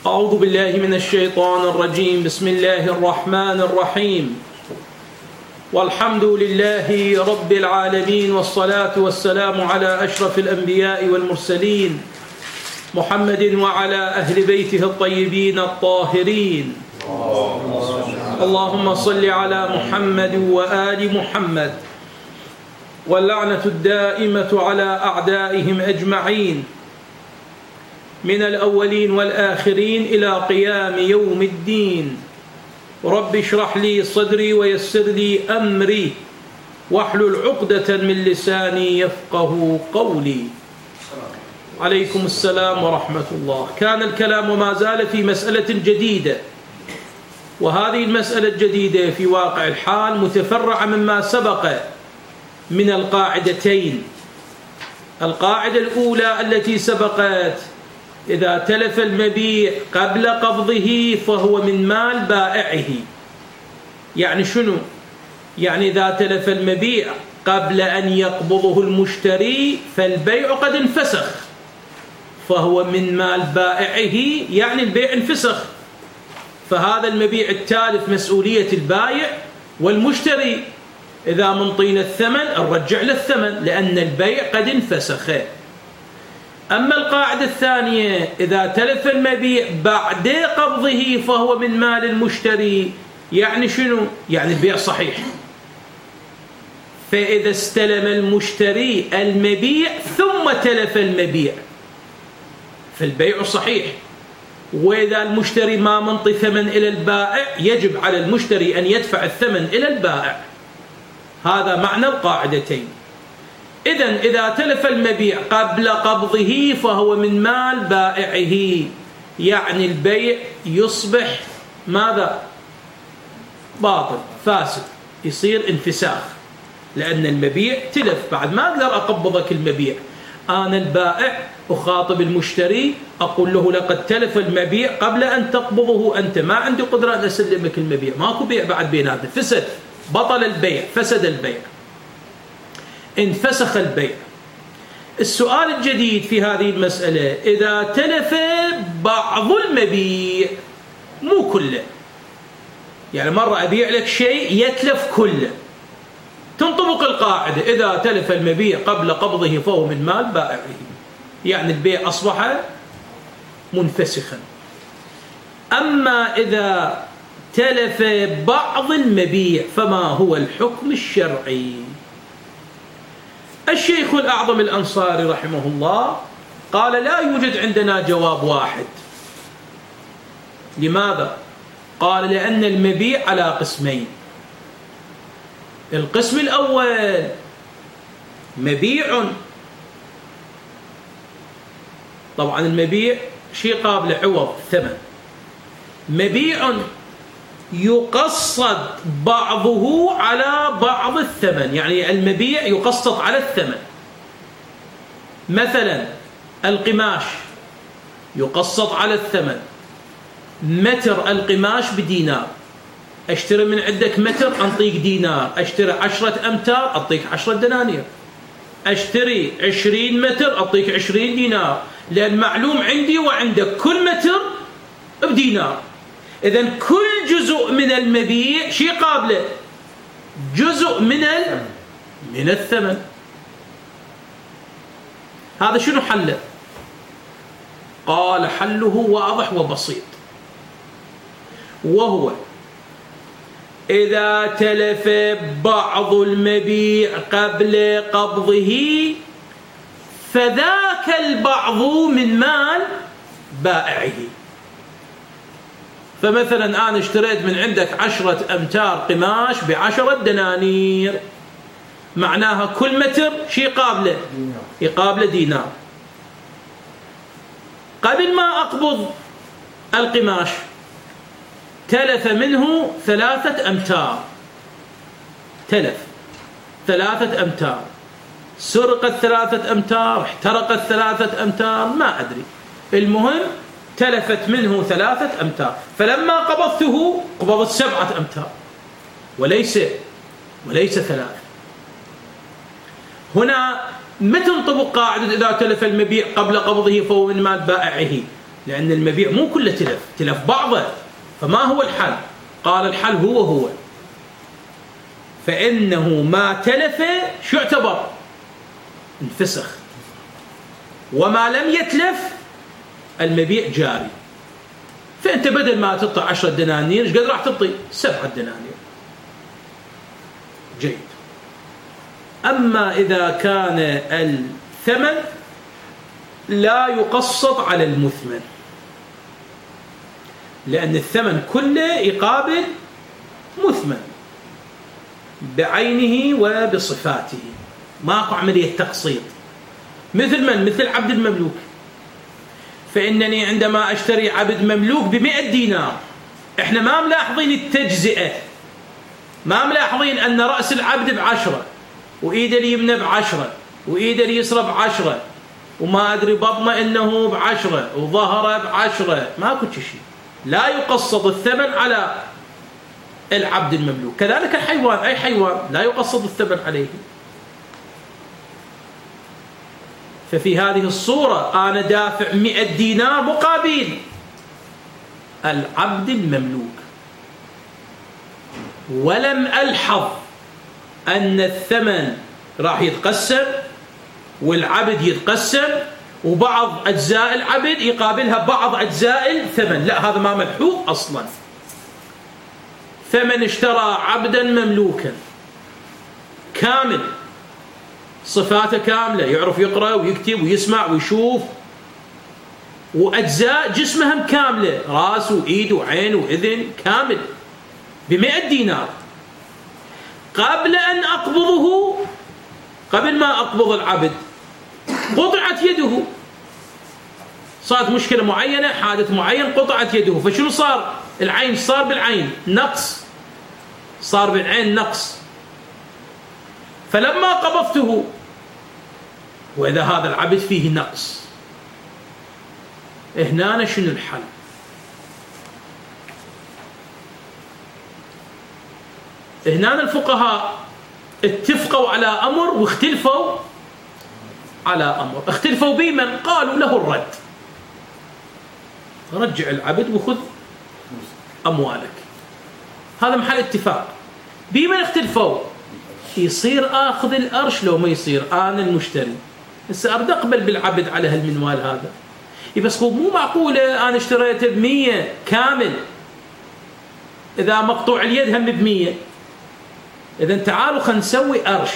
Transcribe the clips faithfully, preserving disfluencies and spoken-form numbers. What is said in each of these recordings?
أعوذ بالله من الشيطان الرجيم. بسم الله الرحمن الرحيم. والحمد لله رب العالمين، والصلاة والسلام على أشرف الأنبياء والمرسلين محمد وعلى أهل بيته الطيبين الطاهرين. اللهم صل على محمد وآل محمد، واللعنة الدائمة على أعدائهم أجمعين من الأولين والآخرين إلى قيام يوم الدين. رب اشرح لي صدري ويسر لي أمري واحلل عقدة من لساني يفقه قولي. عليكم السلام ورحمة الله. كان الكلام وما زال في مسألة جديدة، وهذه المسألة الجديدة في واقع الحال متفرعة مما سبق من القاعدتين. القاعدة الأولى التي سبقت: إذا تلف المبيع قبل قبضه فهو من مال بائعه. يعني شنو؟ يعني إذا تلف المبيع قبل أن يقبضه المشتري فالبيع قد انفسخ، فهو من مال بائعه، يعني البيع انفسخ، فهذا المبيع التالف مسؤولية البائع والمشتري. إذا منطينا الثمن نرجع له الثمن لأن البيع قد انفسخ. أما القاعدة الثانية: إذا تلف المبيع بعد قبضه فهو من مال المشتري. يعني شنو؟ يعني البيع صحيح، فإذا استلم المشتري المبيع ثم تلف المبيع فالبيع صحيح، وإذا المشتري ما منطي ثمن إلى البائع يجب على المشتري أن يدفع الثمن إلى البائع. هذا معنى القاعدتين. إذن إذا تلف المبيع قبل قبضه فهو من مال بائعه، يعني البيع يصبح ماذا؟ باطل، فاسد، يصير انفساخ، لأن المبيع تلف. بعد ما أقدر أقبضك المبيع، أنا البائع أخاطب المشتري أقول له: لقد تلف المبيع قبل أن تقبضه أنت، ما عندي قدرة أن أسلمك المبيع، ماكو بيع بعد بيناتنا، فسد، بطل البيع، فسد البيع، انفسخ البيع. السؤال الجديد في هذه المسألة: إذا تلف بعض المبيع مو كله، يعني مرة أبيع لك شيء يتلف كله، تنطبق القاعدة: إذا تلف المبيع قبل قبضه فهو من مال بائعه، يعني البيع أصبح منفسخا. أما إذا تلف بعض المبيع فما هو الحكم الشرعي؟ الشيخ الأعظم الأنصاري رحمه الله قال: لا يوجد عندنا جواب واحد. لماذا؟ قال: لأن المبيع على قسمين. القسم الأول مبيع، طبعا المبيع شيء قابل عوض ثمن، مبيع يقسط بعضه على بعض الثمن، يعني المبيع يقسط على الثمن. مثلا القماش يقسط على الثمن، متر القماش بدينار، اشتري من عندك متر أنطيك دينار، اشتري عشرة أمتار أعطيك عشرة دنانير، اشتري عشرين متر أعطيك عشرين دينار، لأن معلوم عندي وعندك كل متر بدينار. إذن كل جزء من المبيع شيء قابله، جزء من من الثمن. هذا شنو حله؟ قال: حله واضح وبسيط، وهو: إذا تلف بعض المبيع قبل قبضه فذاك البعض من مال بائعه. فمثلا أنا اشتريت من عندك عشرة أمتار قماش بعشرة دنانير، معناها كل متر شيء قابله، يقابله دينار. قبل ما أقبض القماش تلف منه ثلاثة أمتار، تلف ثلاثة أمتار، سرقت ثلاثة أمتار، احترقت ثلاثة أمتار، ما أدري، المهم تلفت منه ثلاثة أمتار. فلما قبضته قبضت سبعة أمتار وليس وليس ثلاثة. هنا متى تنطبق قاعدة إذا تلف المبيع قبل قبضه فهو من مال بائعه؟ لأن المبيع مو كله تلف، تلف بعضه. فما هو الحل؟ قال الحل هو هو فإنه ما تلف شو يعتبر؟ انفسخ. وما لم يتلف المبيع جاري. فأنت بدل ما تعطي عشرة دنانير ايش قد راح تعطي؟ سبعة دنانير. جيد. أما إذا كان الثمن لا يقسط على المثمن، لأن الثمن كله يقابل مثمن بعينه وبصفاته، ماكو عملية تقسيط. مثل من؟ مثل عبد المملوك. فإنني عندما أشتري عبد مملوك بمئة دينار، إحنا ما ملاحظين التجزئة، ما ملاحظين أن رأس العبد بعشرة، وإيده اليمنى بعشرة، وإيده اليسرى بعشرة، وما أدري بطنه إنه بعشرة، وظهره بعشرة. ماكو شيء. لا يقسط الثمن على العبد المملوك. كذلك الحيوان، أي حيوان لا يقسط الثمن عليه. ففي هذه الصورة أنا دافع مئة دينار مقابل العبد المملوك، ولم ألحظ أن الثمن راح يتقسم والعبد يتقسم وبعض أجزاء العبد يقابلها بعض أجزاء الثمن. لا، هذا ما ملحوظ أصلا. فمن اشترى عبدا مملوكا كامل، صفاته كاملة، يعرف يقرأ ويكتب ويسمع ويشوف، وأجزاء جسمهم كاملة، راس وإيد وعين وإذن كامل، بمئة دينار، قبل أن أقبضه، قبل ما أقبض العبد قطعت يده، صارت مشكلة معينة، حادث معين، قطعت يده. فشنو صار؟ العين صار بالعين نقص، صار بالعين نقص. فلما قبضته، وإذا هذا العبد فيه نقص، هنا شنو الحل؟ هنا الفقهاء اتفقوا على أمر واختلفوا على أمر. اختلفوا بمن؟ قالوا له الرد، رجع العبد وخذ أموالك. هذا محل اتفاق. بمن اختلفوا؟ يصير آخذ الأرش لو ما يصير أنا المشتري هسه أريد أقبل بالعبد على هالمنوال هذا. بس هو مو معقولة أنا اشتريته بمية كامل، إذا مقطوع اليد هم بمية. إذا تعالوا خلينا نسوي أرش،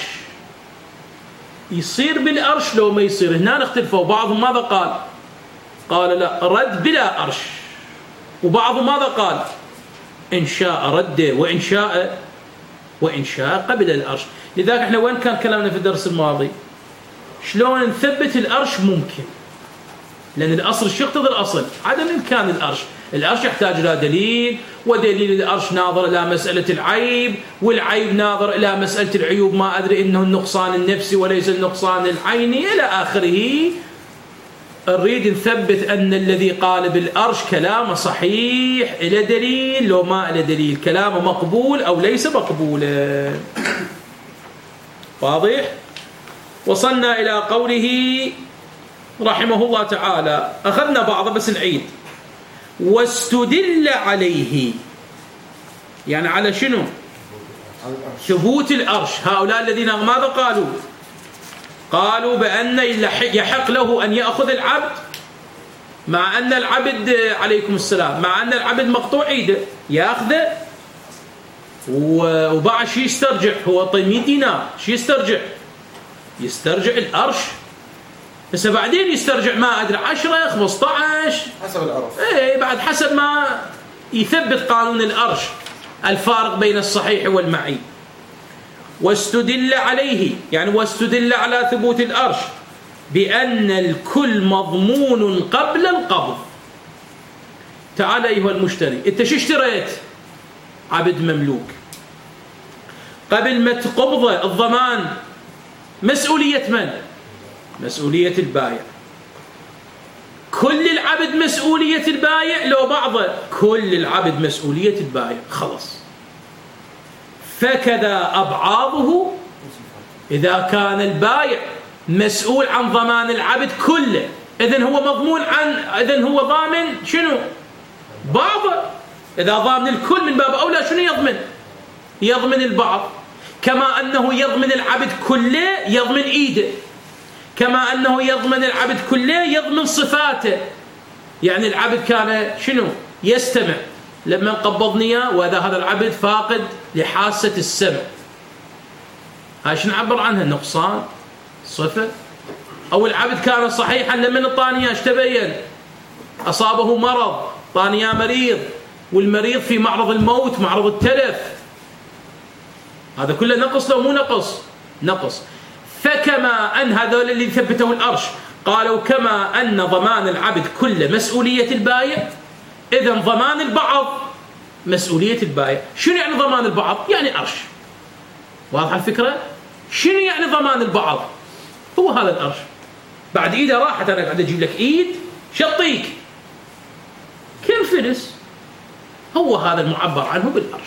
يصير بالأرش لو ما يصير. هنا اختلفوا. بعضهم ماذا قال؟ قال لا، رد بلا أرش. وبعضهم ماذا قال؟ إن شاء رد، وإن شاء وإن شاء قبل الأرش. لذلك احنا وين كان كلامنا في الدرس الماضي؟ شلون نثبت الأرش؟ ممكن، لأن الأصل شو يقتضي الأصل؟ عدم إمكان الأرش. الأرش يحتاج إلى دليل، ودليل الأرش ناظر إلى مسألة العيب، والعيب ناظر إلى مسألة العيوب، ما أدري إنه النقصان النفسي وليس النقصان العيني إلى آخره. نريد نثبت أن الذي قال بالأرش كلامه صحيح، إلى دليل، لو ما إلى دليل كلامه مقبول أو ليس مقبولا. واضح؟ وصلنا إلى قوله رحمه الله تعالى، أخذنا بعضه بس نعيد. واستدل عليه، يعني على شنو؟ ثبوت الأرش. هؤلاء الذين ماذا قالوا؟ قالوا بأن يحق له أن يأخذ العبد، مع أن العبد عليكم السلام مع أن العبد مقطوع إيده، يأخذه وبعد شي يسترجع. هو طيب مئة دينار، شي يسترجع؟ يسترجع الأرش. بس بعدين يسترجع ما أدري عشرة خمسة عشر حسب الأرش. إيه، بعد حسب ما يثبت قانون الأرش الفارق بين الصحيح والمعيب. واستدل عليه، يعني واستدل على ثبوت الأرش بأن الكل مضمون قبل القبض. تعال أيها المشتري، أنت شو اشتريت؟ عبد مملوك. قبل ما تقبضه الضمان مسؤولية من؟ مسؤولية البائع. كل العبد مسؤولية البائع لو بعضه؟ كل العبد مسؤولية البائع. خلص. فكذا أبعاضه، إذا كان البائع مسؤول عن ضمان العبد كله إذن هو مضمون عن إذن هو ضامن شنو؟ بعض. إذا ضامن الكل من باب أولى شنو يضمن؟ يضمن البعض. كما أنه يضمن العبد كله يضمن إيده، كما أنه يضمن العبد كله يضمن صفاته. يعني العبد كان شنو؟ يستمع لما قبضني، وإذا هذا العبد فاقد لحاسة السمع، هاي شنو نعبر عنها؟ نقصان صفة. أو العبد كان صحيحا لما الطانية ايش تبين؟ أصابه مرض، طانية مريض، والمريض في معرض الموت، معرض التلف، هذا كله نقص لو مو نقص؟ نقص. فكما أن هذول اللي ثبتوا الأرش قالوا كما أن ضمان العبد كله مسؤولية البائع، إذن ضمان البعض مسؤولية البائع. شنو يعني ضمان البعض؟ يعني أرش. واضحة الفكرة؟ شنو يعني ضمان البعض؟ هو هذا الأرش. بعد إيده راحت، أنا قاعد أجيب لك إيد شطيك كم فلس، هو هذا المعبر عنه بالأرش.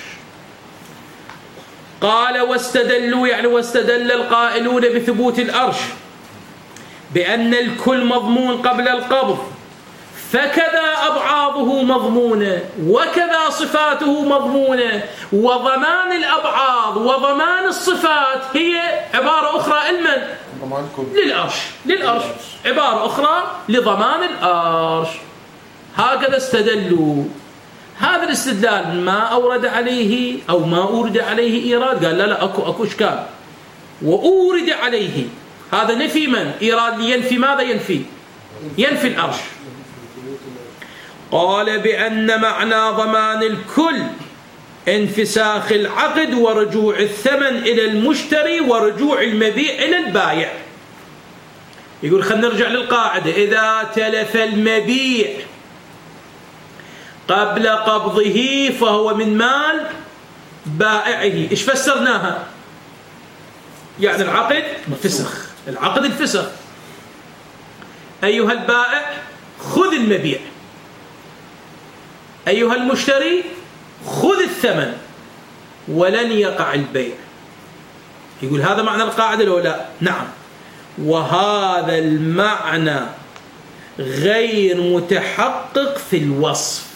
قال واستدلوا، يعني واستدل القائلون بثبوت الأرش بأن الكل مضمون قبل القبض، فكذا أبعاضه مضمونة وكذا صفاته مضمونة، وضمان الأبعاض وضمان الصفات هي عبارة أخرى لمن؟ للأرش. للأرش عبارة أخرى لضمان الأرش. هكذا استدلوا. هذا الاستدلال ما أورد عليه أو ما أورد عليه إيراد، قال لا لا أكو أكو إشكال، وأورد عليه. هذا نفي من؟ إيراد ينفي ماذا؟ ينفي ينفي الأرش. قال بأن معنى ضمان الكل انفساخ العقد ورجوع الثمن إلى المشتري ورجوع المبيع إلى البائع. يقول خلينا نرجع للقاعدة، إذا تلف المبيع قبل قبضه فهو من مال بائعه. إيش فسرناها؟ يعني العقد فسخ، العقد الفسخ. أيها البائع خذ المبيع، أيها المشتري خذ الثمن، ولن يقع البيع. يقول هذا معنى القاعدة لو لا؟ نعم. وهذا المعنى غير متحقق في الوصف.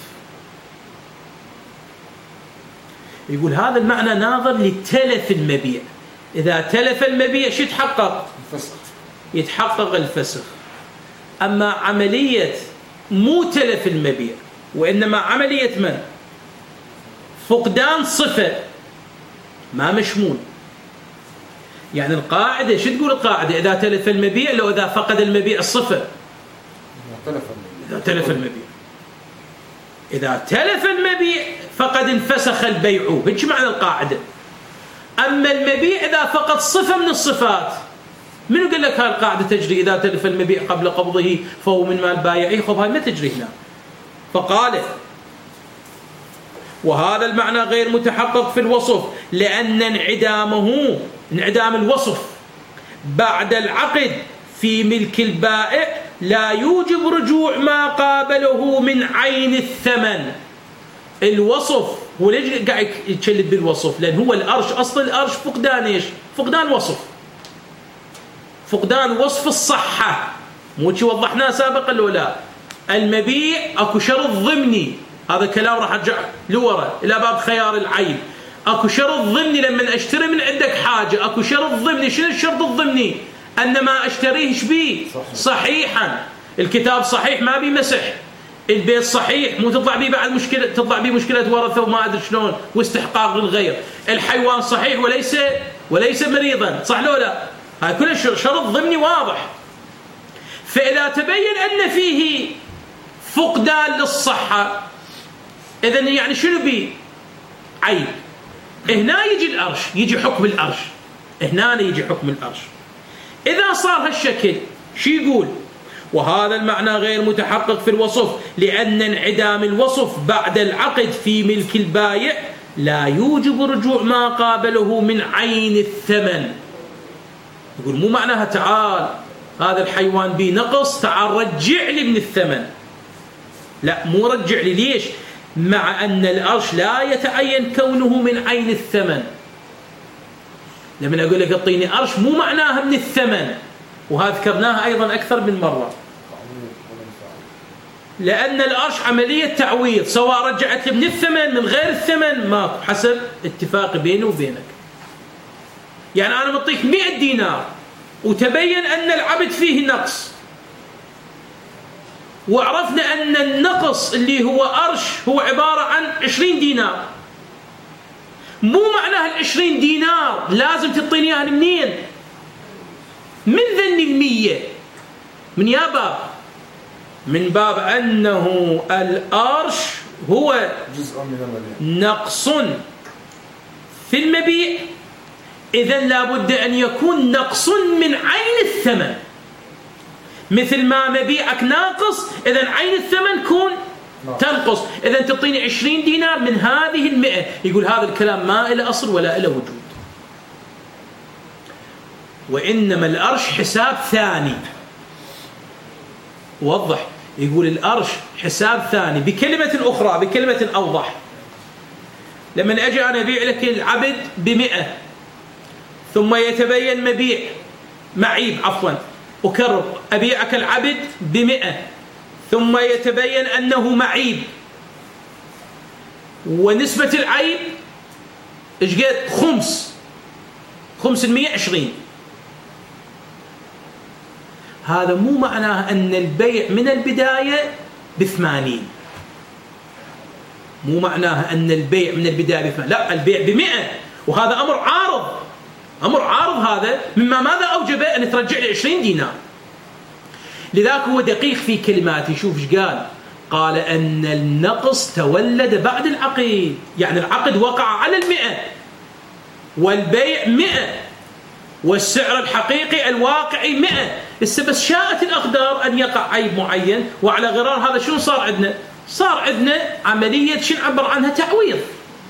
يقول هذا المعنى ناظر لتلف المبيع. إذا تلف المبيع شو يتحقق؟ الفسخ. يتحقق الفسخ. أما عملية مو تلف المبيع وإنما عملية من؟ فقدان صفة، ما مشمول. يعني القاعدة شو تقول القاعدة؟ إذا تلف المبيع، لو إذا فقد المبيع الصفة. إذا تلف المبيع إذا تلف المبيع فقد انفسخ البيع، هيك معنى القاعدة. أما المبيع إذا فقد صفة من الصفات، منو قال لك هاي القاعدة تجري إذا تلف المبيع قبل قبضه فهو من مال بائعه؟ خب هاي ما تجري هنا. فقال وهذا المعنى غير متحقق في الوصف، لأن انعدامه انعدام الوصف بعد العقد في ملك البائع لا يوجب رجوع ما قابله من عين الثمن. الوصف هو ليش قاعد يتشلب بالوصف؟ لأن هو الأرش، أصل الأرش فقدان إيش؟ فقدان وصف، فقدان وصف الصحة. مو شي وضحناه سابقا لو لا؟ المبيع اكو شرط ضمني، هذا كلام راح ارجع لورا الى باب خيار العين. اكو شرط ضمني لما اشتري من عندك حاجه، اكو شرط ضمني. شنو الشرط الضمني؟ ان ما اشتريه شبيه صحيحا. الكتاب صحيح ما بي مسح، البيت صحيح مو تطلع بيه بعد مشكله، تطلع بيه مشكله ورثه وما ادري شلون واستحقاق للغير. الحيوان صحيح وليس وليس مريضا، صح لو لا؟ هاي كل شرط ضمني واضح. فاذا تبين ان فيه فقدان للصحة، إذن يعني شنو بي؟ عيب. هنا يجي الأرش، يجي حكم الأرش، هنا يجي حكم الأرش. إذا صار هالشكل شو يقول؟ وهذا المعنى غير متحقق في الوصف، لأن انعدام الوصف بعد العقد في ملك البائع لا يوجب رجوع ما قابله من عين الثمن. يقول مو معناها تعال هذا الحيوان بي نقص، تعال رجع لي من الثمن. لا، مو رجع لي. ليش؟ مع أن الأرش لا يتعين كونه من عين الثمن. لما أقول لك اعطيني أرش مو معناها من الثمن، وهذا ذكرناها أيضا أكثر من مرة. لأن الأرش عملية تعويض، سواء رجعت لي من الثمن من غير الثمن ماكو، حسب اتفاق بيني وبينك. يعني أنا مطيك مئة دينار وتبين أن العبد فيه نقص، وعرفنا أن النقص اللي هو أرش هو عبارة عن عشرين دينار، مو معناها العشرين دينار لازم تعطيني اياها منين؟ من ذن المية، من يا باب من باب أنه الأرش هو جزء من المبيع، نقص في المبيع، إذن لابد أن يكون نقص من عين الثمن، مثل ما مبيعك ناقص إذن عين الثمن كون تنقص. إذن تعطيني عشرين دينار من هذه المئة. يقول هذا الكلام ما إله أصل ولا إله وجود، وإنما الأرش حساب ثاني. وضح، يقول الأرش حساب ثاني بكلمة أخرى، بكلمة أوضح. لما أجي أنا أبيع لك العبد بمئة ثم يتبين مبيع معيب، عفوا أكرر، أبيعك العبد بمئة ثم يتبين أنه معيب، ونسبة العيب إيش قد؟ خمس خمس المية عشرين. هذا مو معناه أن البيع من البداية بثمانين، مو معناه أن البيع من البداية بثمانين، لا، البيع بمئة، وهذا أمر عارض، أمر عارض هذا مما ماذا أوجب أن ترجع لي عشرين دينار. لذلك هو دقيق في كلماته. شوف ايش قال، قال أن النقص تولد بعد العقد، يعني العقد وقع على المئة والبيع مئة والسعر الحقيقي الواقعي مئة، بس بس شاءت الأقدار أن يقع عيب معين، وعلى غرار هذا شنو صار عندنا؟ صار عندنا عملية شنو نعبر عنها؟ تعويض.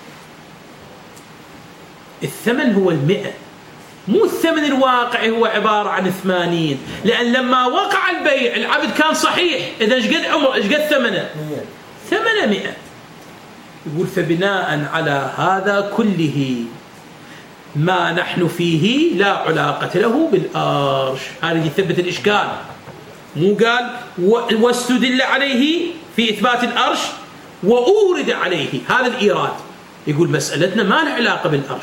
الثمن هو المئة، مو الثمن الواقعي هو عبارة عن ثمانين، لأن لما وقع البيع العبد كان صحيح، إذا ايش قد عمره؟ ايش قد ثمنه؟ ثمانمائة. يقول فبناء على هذا كله ما نحن فيه لا علاقة له بالأرش. هذا يثبت الإشكال. مو قال واستدل عليه في إثبات الأرش وأورد عليه، هذا الإيراد. يقول مسألتنا ما له علاقة بالأرش.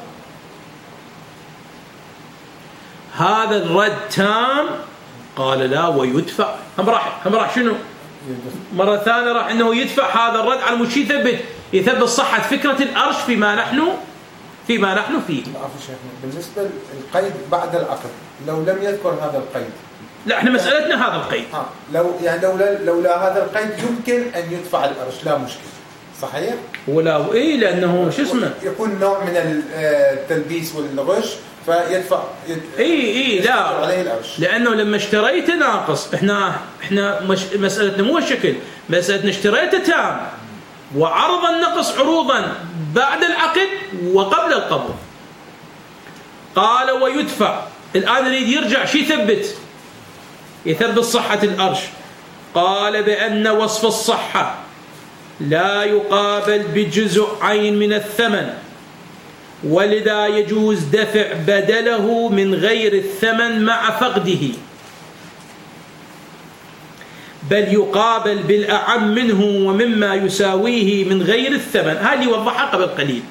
هذا الرد تام. قال لا ويدفع. هم راح هم راح شنو مرة ثانية راح إنه يدفع هذا الرد على المشي يثبت يثبت صحة فكرة الأرش فيما نحن فيما نحن فيه. بالنسبة للقيد بعد العقد، لو لم يذكر هذا القيد، لا احنا مسألتنا هذا القيد. ها لو يعني لولا لولا هذا القيد يمكن أن يدفع الأرش، لا مشكلة، صحيح؟ ولا إيه، لأنه شو اسمه يكون نوع من التلبيس والغش فيدفع يد... اي اي لا عليه الأرش. لانه لما اشتريته ناقص، احنا احنا مش... مسالتنا مو الشكل، مسالتنا اشتريته تام وعرض النقص عروضا بعد العقد وقبل القبض. قال ويدفع. الان يريد يرجع شي يثبت يثبت صحة الأرش. قال بأن وصف الصحة لا يقابل بجزء عين من الثمن، ولذا يجوز دفع بدله من غير الثمن مع فقده، بل يقابل بالأعم منه ومما يساويه من غير الثمن. هذه وضحها قبل قليل،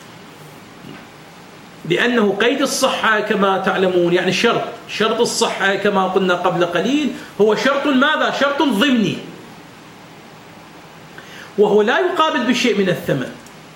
لأنه قيد الصحة كما تعلمون، يعني شرط شرط الصحة كما قلنا قبل قليل هو شرط ماذا؟ شرط ضمني، وهو لا يقابل بشيء من الثمن.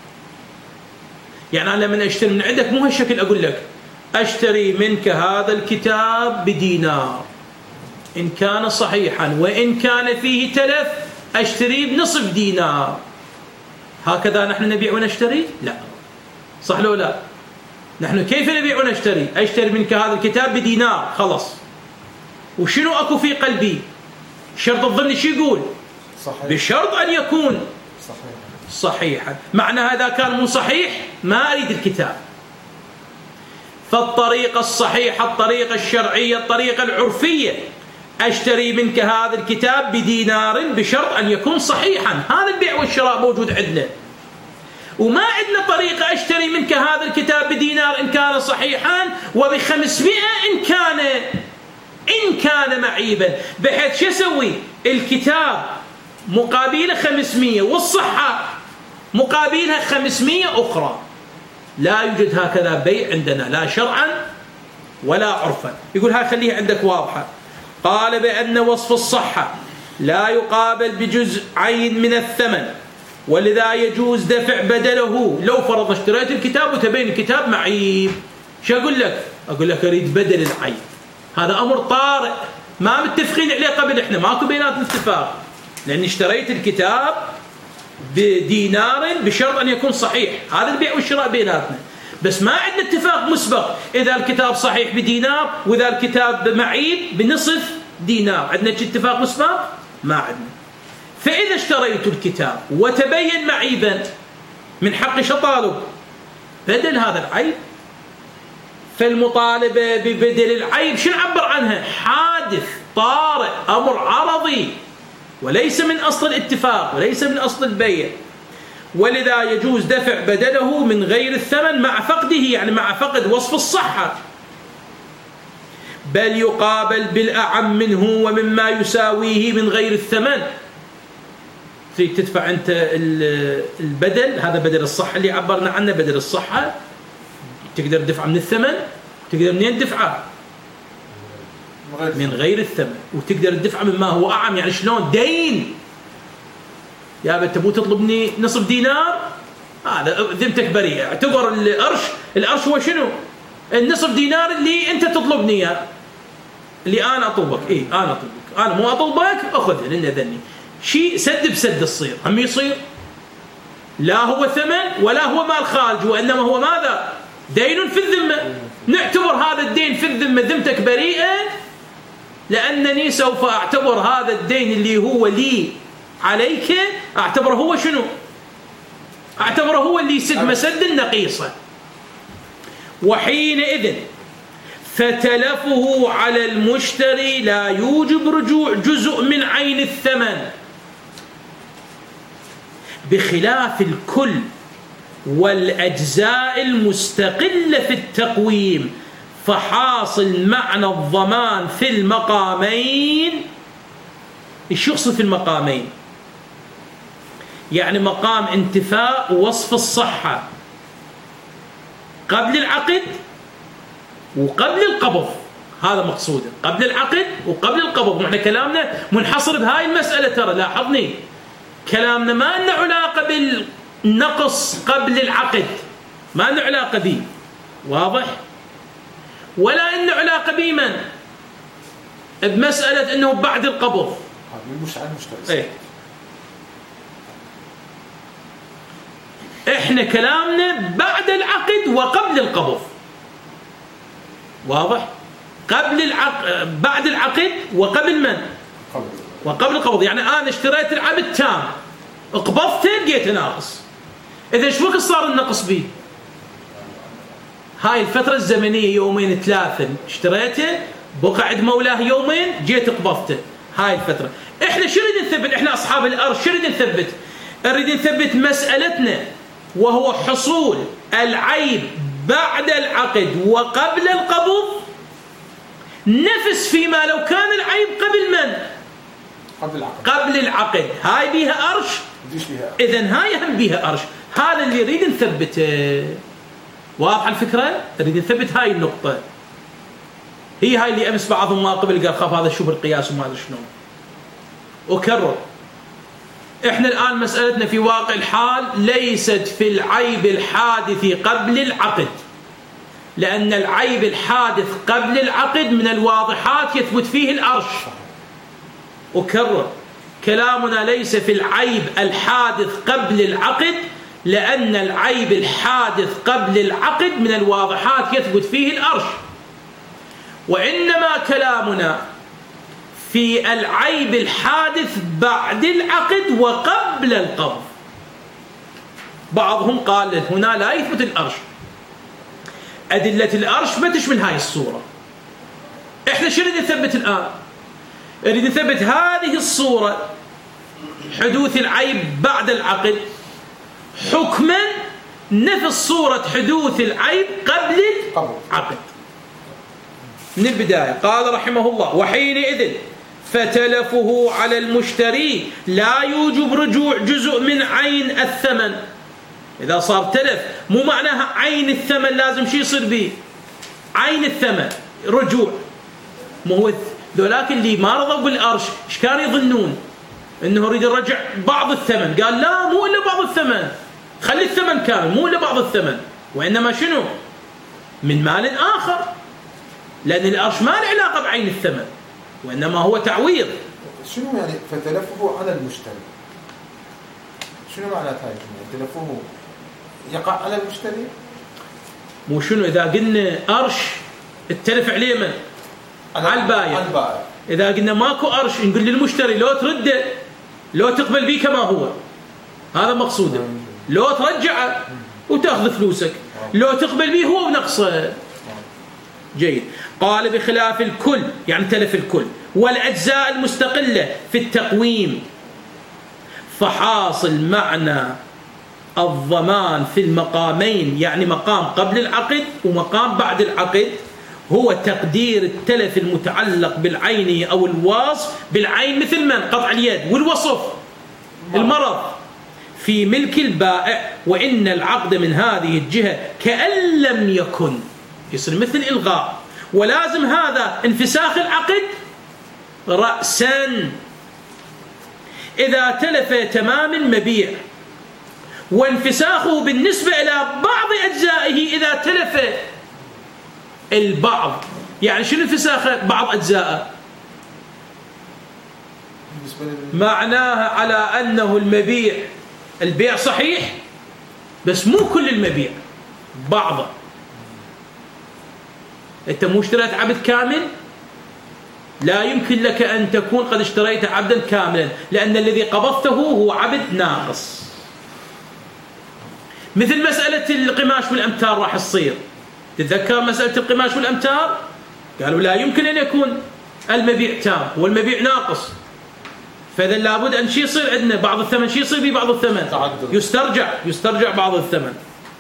يعني أنا لما أشتري من عندك مو هالشكل، أقول لك أشتري منك هذا الكتاب بدينار إن كان صحيحا، وإن كان فيه تلف أشتري بنصف دينار. هكذا نحن نبيع ونشتري؟ لا، صح لو لا؟ نحن كيف نبيع ونشتري؟ أشتري منك هذا الكتاب بدينار خلص، وشنو أكو في قلبي؟ شرط الظن شو يقول؟ صحيح. بشرط أن يكون صحيح. صحيحا. معنى هذا كان مو صحيح ما أريد الكتاب. فالطريقة الصحيحة، الطريقة الشرعية، الطريقة العرفية، أشتري منك هذا الكتاب بدينار بشرط أن يكون صحيحا. هذا البيع والشراء موجود عندنا، وما عندنا طريقة أشتري منك هذا الكتاب بدينار إن كان صحيحا وبخمسمائة إن كان إن كان معيبا، بحيث شو يسوي الكتاب مقابله خمسمائة، والصحة مقابلها خمسمائة أخرى. لا يوجد هكذا بيع عندنا، لا شرعا ولا عرفا. يقول هاي خليها عندك واضحة. قال بأن وصف الصحة لا يقابل بجزء عين من الثمن، ولذا يجوز دفع بدله. لو فرض اشتريت الكتاب وتبين الكتاب معيب، شو أقول لك؟ أقول لك أريد بدل العين. هذا أمر طارئ ما متفقين عليه قبل، إحنا ماكو بيناتنا اتفاق، لأني اشتريت الكتاب بدينار بشرط أن يكون صحيح. هذا البيع والشراء بيناتنا، بس ما عندنا اتفاق مسبق إذا الكتاب صحيح بدينار وإذا الكتاب معيب بنصف دينار. عندنا اتفاق مسبق؟ ما عندنا. فإذا اشتريت الكتاب وتبين معيبا من حق شطالب بدل هذا العيب، فالمطالبة ببدل العيب شو نعبر عنها؟ حادث طارئ، أمر عرضي، وليس من أصل الاتفاق وليس من أصل البيع. ولذا يجوز دفع بدله من غير الثمن مع فقده، يعني مع فقد وصف الصحة، بل يقابل بالأعم منه ومما يساويه من غير الثمن. تريد تدفع أنت البدل، هذا بدل الصحة اللي عبرنا عنه، بدل الصحة تقدر تدفع من الثمن، تقدر منين تدفعه؟ من غير الثمن. وتقدر تدفع مما هو أعم، يعني شلون؟ دين. يا تبو تطلبني نصف دينار، هذا ذمتك بريئة. اعتبر القرش، القرش هو شنو؟ النصف دينار اللي أنت تطلبني إياه، اللي أنا أطلبك. إيه أنا أطلبك، أنا مو أطلبك أخذه لأن ذني شيء سد بسد الصير. هم يصير لا هو ثمن ولا هو مال خارج، وإنما هو ماذا؟ دين في الذمة. نعتبر هذا الدين في الذمة، ذمتك بريئة، لأنني سوف أعتبر هذا الدين اللي هو لي عليك، أعتبره هو شنو؟ أعتبره هو اللي يسد مسد النقيصة. وحينئذ فتلفه على المشتري لا يوجب رجوع جزء من عين الثمن، بخلاف الكل والأجزاء المستقلة في التقويم، فحاصل معنى الضمان في المقامين. إيش يقصد في المقامين؟ يعني مقام انتفاء وصف الصحة قبل العقد وقبل القبض، هذا مقصوده، قبل العقد وقبل القبض. نحن كلامنا منحصر بهاي المسألة، ترى لاحظني كلامنا ما له علاقة بالنقص قبل العقد، ما له علاقة به، واضح؟ ولا إنه علاقة بمن بمسألة إنه بعد القبض. مش عن مشتري. إيه. إحنا كلامنا بعد العقد وقبل القبض، واضح؟ قبل العقد، بعد العقد وقبل من؟ قبل. وقبل القبض. يعني أنا اشتريت العبد تام، قبضته لقيته ناقص، إذا شو وقت صار النقص بيه؟ هاي الفترة الزمنية يومين ثلاثة اشتريته، بقعد مولاه يومين، جيت قبضته، هاي الفترة. احنا شو نريد نثبت؟ احنا اصحاب الارض شو نريد نثبت؟ نريد نثبت مسألتنا، وهو حصول العيب بعد العقد وقبل القبض، نفس فيما لو كان العيب قبل من؟ قبل العقد. قبل العقد. هاي بيها أرش، إذن هاي هم بيها أرش. هذا اللي نريد نثبته. واضح الفكرة؟ نريد نثبت هاي النقطة. هي هاي اللي أمس بعضهم ما قبل قال خاف هذا شو بالقياس وما أدري شنو. أكرر، إحنا الآن مسألتنا في واقع الحال ليست في العيب الحادث قبل العقد، لأن العيب الحادث قبل العقد من الواضحات يثبت فيه الأرش. أكرر، كلامنا ليس في العيب الحادث قبل العقد، لأن العيب الحادث قبل العقد من الواضحات يثبت فيه الأرش، وإنما كلامنا في العيب الحادث بعد العقد وقبل القبض. بعضهم قال هنا لا يثبت الأرش، أدلة الأرش ما تشمل هاي الصورة. إحنا شو نريد نثبت الآن؟ نريد نثبت هذه الصورة، حدوث العيب بعد العقد حكما نفس صورة حدوث العيب قبل العقد. من البداية قال رحمه الله: وحينئذ فتلفه على المشتري لا يوجب رجوع جزء من عين الثمن. إذا صار تلف مو معناها عين الثمن لازم شي يصير به عين الثمن رجوع. مو هو ذولاك اللي ما رضوا بالأرش ايش كانوا يظنون؟ انه يريد يرجع بعض الثمن. قال لا مو الا بعض الثمن، خلي الثمن كامل مو الا بعض الثمن، وانما شنو؟ من مال اخر، لان الأرش ما له علاقه بعين الثمن وانما هو تعويض. شنو يعني فتلفه على المشتري؟ شنو معناتها هاي الجمله؟ تلفه يقع على المشتري؟ مو شنو اذا قلنا أرش التلف عليه من؟ على البائع. على البائع. اذا قلنا ماكو أرش نقول للمشتري لو ترده لو تقبل به كما هو، هذا مقصوده، لو ترجعه وتاخذ فلوسك، لو تقبل به هو ونقصه. جيد. قال بخلاف الكل يعني تلف الكل والأجزاء المستقلة في التقويم، فحاصل معنى الضمان في المقامين، يعني مقام قبل العقد ومقام بعد العقد، هو تقدير التلف المتعلق بالعين أو الوصف. بالعين مثل من؟ قطع اليد، والوصف المرض في ملك البائع، وإن العقد من هذه الجهة كأن لم يكن، يصير مثل إلغاء، ولازم هذا انفساخ العقد رأسا إذا تلف تمام المبيع، وانفساخه بالنسبة إلى بعض أجزائه إذا تلف البعض. يعني شنو انفساخ بعض أجزائه؟ معناها على أنه المبيع البيع صحيح بس مو كل المبيع، بعضه. أنت مو اشتريت عبد كامل، لا يمكن لك أن تكون قد اشتريت عبدا كاملا، لأن الذي قبضته هو عبد ناقص. مثل مسألة القماش والأمتار راح تصير، تتذكر مسألة القماش والأمتار؟ قالوا لا يمكن أن يكون المبيع تام والمبيع ناقص، فإذا لابد أن شيء يصير عندنا بعض الثمن، شيء يصير به بعض الثمن، يسترجع يسترجع بعض الثمن.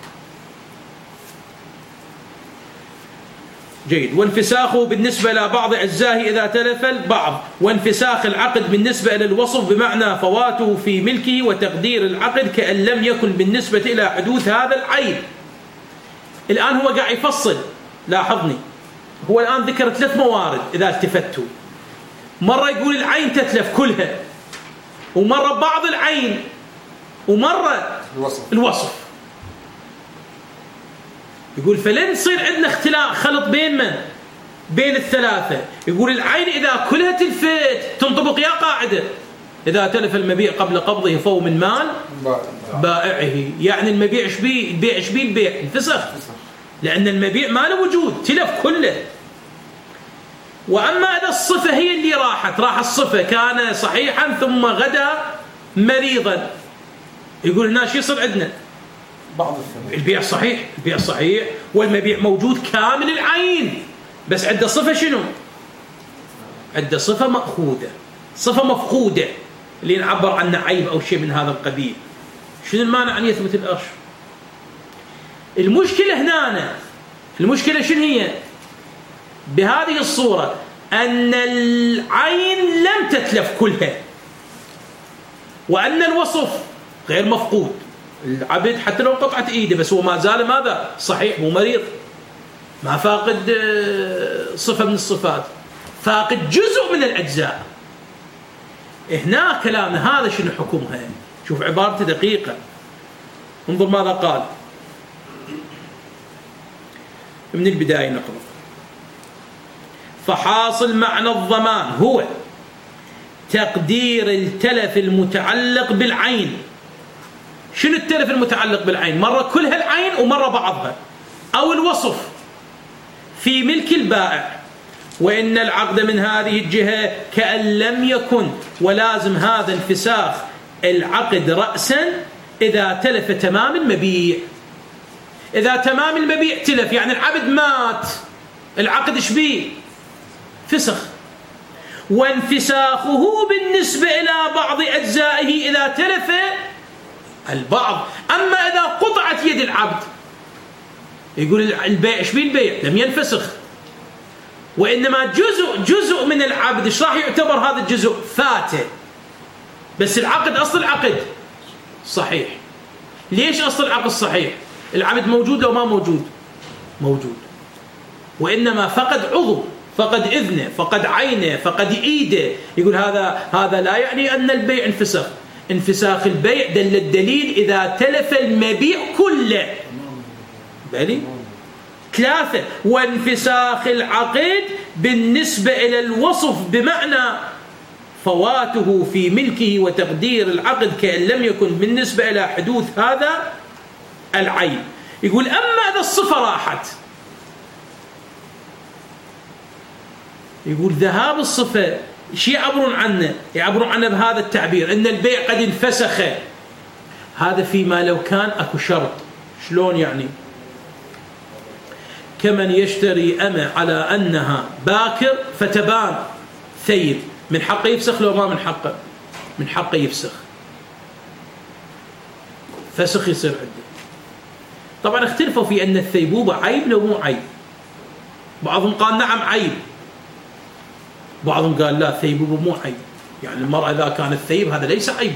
جيد. وانفساخه بالنسبة إلى بعض أجزائه إذا تلف البعض، وانفساخ العقد بالنسبة إلى الوصف بمعنى فواته في ملكه، وتقدير العقد كأن لم يكن بالنسبة إلى حدوث هذا العيب. الآن هو قاعد يفصل، لاحظني، هو الآن ذكر ثلاث موارد إذا التفتوا. مرة يقول العين تتلف كلها، ومرة بعض العين، ومرة الوصف, الوصف. يقول فلن يصير عندنا اختلاف خلط بين من؟ بين الثلاثة. يقول العين إذا كلها تلفت تنطبق يا قاعدة إذا تلف المبيع قبل قبضه فهو من مال بائعه، يعني المبيع شبيه البيع شبيه البيع انفسخ، لأن المبيع ما له وجود، تلف كله. وأما إذا الصفة هي اللي راحت، راح الصفة كان صحيحا ثم غدا مريضا، يقول هنا شو يصير عندنا؟ بعض الثمن. البيع صحيح، البيع صحيح والمبيع موجود كامل العين، بس عنده صفة شنو؟ عنده صفة مأخوذة، صفة مفقودة اللي نعبر عنه عيب أو شيء من هذا القبيل. شنو المانع أن يثبت الأرش؟ المشكلة هنا، المشكلة شنو هي؟ بهذه الصورة أن العين لم تتلف كلها، وأن الوصف غير مفقود. العبد حتى لو قطعت إيده بس هو ما زال ماذا؟ صحيح، مو مريض، ما فاقد صفة من الصفات، فاقد جزء من الأجزاء. هنا كلامنا هذا شنو حكمها؟ شوف عبارته دقيقة، انظر ماذا قال من البداية نقرأ. فحاصل معنى الضمان هو تقدير التلف المتعلق بالعين. شنو التلف المتعلق بالعين؟ مرة كلها العين ومرة بعضها، أو الوصف في ملك البائع، وإن العقد من هذه الجهة كأن لم يكن، ولازم هذا انفساخ العقد رأسا إذا تلف تمام المبيع. إذا تمام المبيع تلف يعني العبد مات، العقد شبيه؟ فسخ. وانفساخه بالنسبة إلى بعض أجزائه إذا تلف البعض. أما إذا قطعت يد العبد، يقول البيع شبيه البيع؟ لم ينفسخ. وإنما جزء جزء من العبد. إيش راح يعتبر هذا الجزء؟ فاته. بس العقد أصل العقد صحيح. ليش أصل العقد صحيح؟ العبد موجود أو ما موجود؟ موجود، وإنما فقد عضو، فقد إذنه، فقد عينه، فقد إيده. يقول هذا هذا لا يعني أن البيع انفسخ. انفساخ البيع دل الدليل إذا تلف المبيع كله. بالي ثلاثة. وانفساخ العقد بالنسبة إلى الوصف بمعنى فواته في ملكه وتقدير العقد كأن لم يكن بالنسبة إلى حدوث هذا العيب. يقول أما إذا الصفة راحت، يقول ذهاب الصفة شي يعبرون عنه؟ يعبرون عنه بهذا التعبير أن البيع قد انفسخ. هذا فيما لو كان أكو شرط. شلون يعني؟ كمن يشتري أمة على أنها باكر فتبان ثيب، من حقه يفسخ لو ما من حقه؟ من حقه يفسخ. فسخ يصير عنده. طبعا اختلفوا في أن الثيبوبة عيب لو مو عيب. بعضهم قال نعم عيب، بعضهم قال لا ثيبوبة مو عيب، يعني المرأة إذا كانت ثيب هذا ليس عيبا.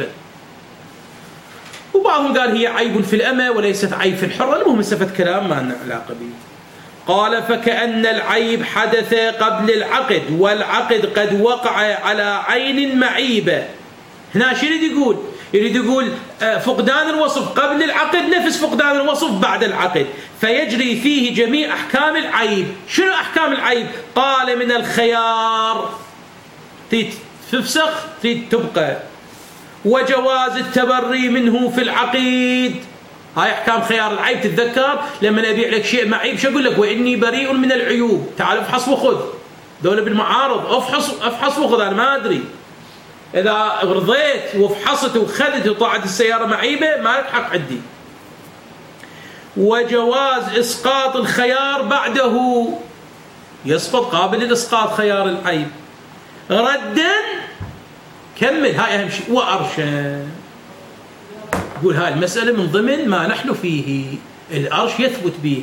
وبعضهم قال هي عيب في الأمة وليست عيب في الحرة. المهم مسافة كلام ما لنا علاقة به. قال فكأن العيب حدث قبل العقد والعقد قد وقع على عين معيبة. هنا شو يريد يقول؟ يريد يقول فقدان الوصف قبل العقد نفس فقدان الوصف بعد العقد، فيجري فيه جميع أحكام العيب. شنو أحكام العيب؟ قال من الخيار تريد تفسخ تريد تبقى، وجواز التبري منه في العقيد. هاي أحكام خيار العيب. تتذكر لما أبيع لك شيء معيب شو أقول لك؟ وإني بريء من العيوب، تعال افحص وخذ. دولة بالمعارض افحص افحص وخذ، أنا ما أدري. إذا رضيت وفحصت وخذت وطلعت السيارة معيبة ما لك حق عندي. وجواز إسقاط الخيار بعده، يسقط قابل الإسقاط خيار العيب ردا. كمل، هاي أهم شيء. وأرشا يقول هاي المسألة من ضمن ما نحن فيه، الأرش يثبت به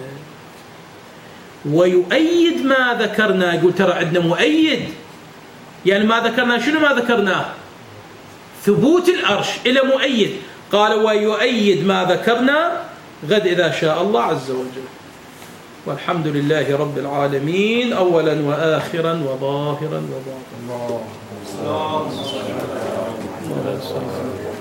ويؤيد ما ذكرنا. يقول ترى عندنا مؤيد، يعني ما ذكرنا شنو ما ذكرناه؟ ثبوت الأرش إلى مؤيد. قال ويؤيد ما ذكرنا غد إذا شاء الله عز وجل. والحمد لله رب العالمين أولا وآخرا وظاهرا وباطنا. الله